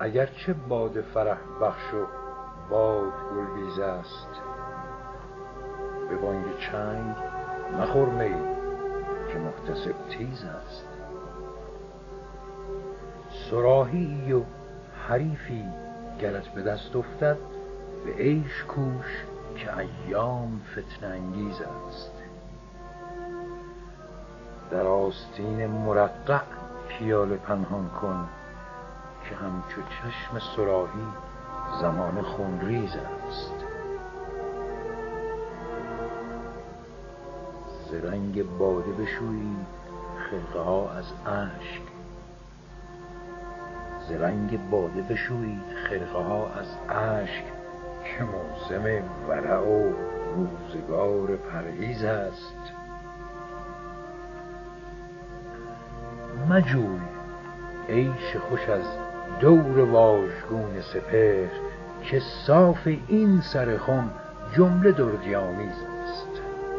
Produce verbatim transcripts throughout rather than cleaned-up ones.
اگرچه باد فرح بخش و باد گلبیز است، به بانگ چنگ مخور می که محتسب تیز است. صراحی و حریفی گرت به دست افتد، به عیش کوش که ایام فتنه انگیز است. در آستین مرقع پیاله پنهان کن که همچو چشم صراحی زمان خونریز است. ز رنگ باده بشویید خرقه ها از اشک، ز رنگ باده بشویید خرقه ها از اشک که موسم ورع و روزگار پرهیز است. مجوی عیش خوش از دور واژگون سپهر که صاف این سر خم جمله دردی آمیز است.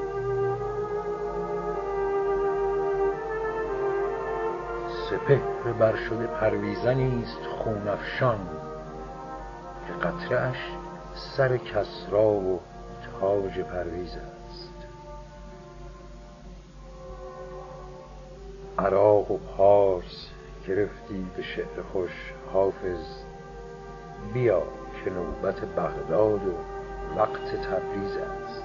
سپهر بر شده پرویزنی است خون افشان که قطره اش سر کسری و تاج پرویز است. عراق و پارس گرفتی به شعر خوش حافظ، بیا که نوبت بغداد و وقت تبریز است.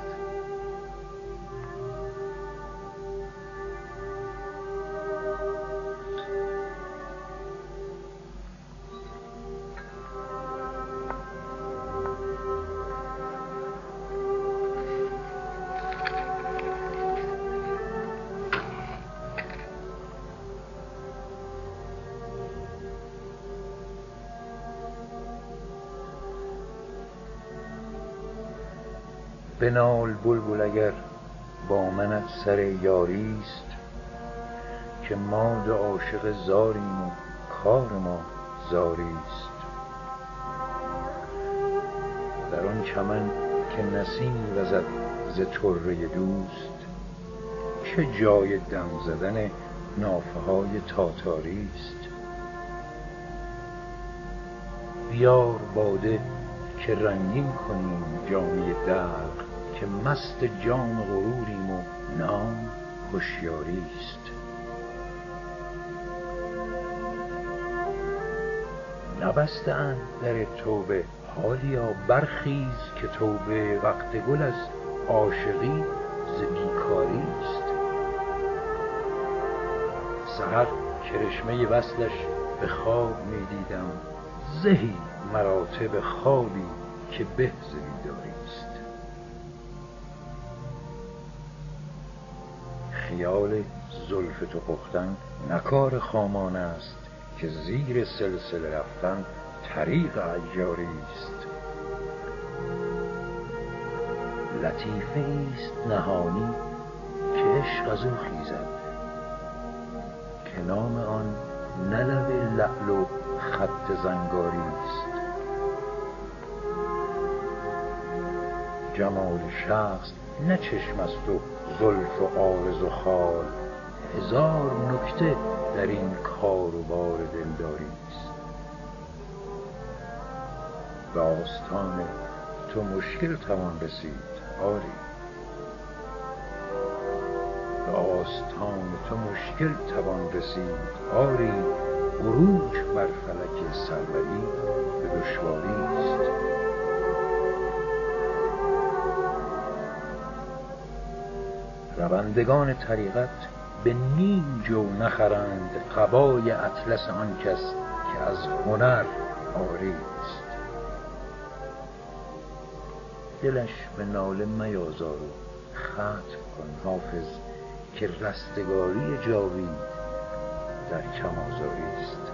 بنال بلبل اگر با منت سر یاری است، که ما دو عاشق زاریم و کار ما زاری است. در آن چمن که نسیم وزد ز طره دوست، چه جای دم زدن نافه های تاتاری است. بیار باده که رنگین کنیم جامه دلق، که مست جام غروریم و نام هوشیاری است. نبسته اند در توبه، حالیا برخیز که توبه وقت گل از عاشقی ز بیکاری است. سحر کرشمه وصلش به خواب می دیدم، زهی مراتب خوابی که به ز بیداری است. خیال زلف تو پختن نه کار خامان است، که زیر سلسله رفتن طریق عیاری است. لطیفه ایست نهانی که عشق از او خیزد، که نام آن نه لب لعل و خط زنگاری است. جمال شخص نه چشم است و زلف و عارض و خال، هزار نکته در این کار و بار دلداری است. به آستان تو مشکل توان رسید آری، به آستان تو مشکل توان رسید آری، عروج بر فلک سروری به دشواری است. روندگان طریقت به نیم جو نخرند قبای اطلس آن کس که از هنر عاری است. دلش به ناله میازار و ختم کن حافظ، که رستگاری جاوید در کم آزاری است.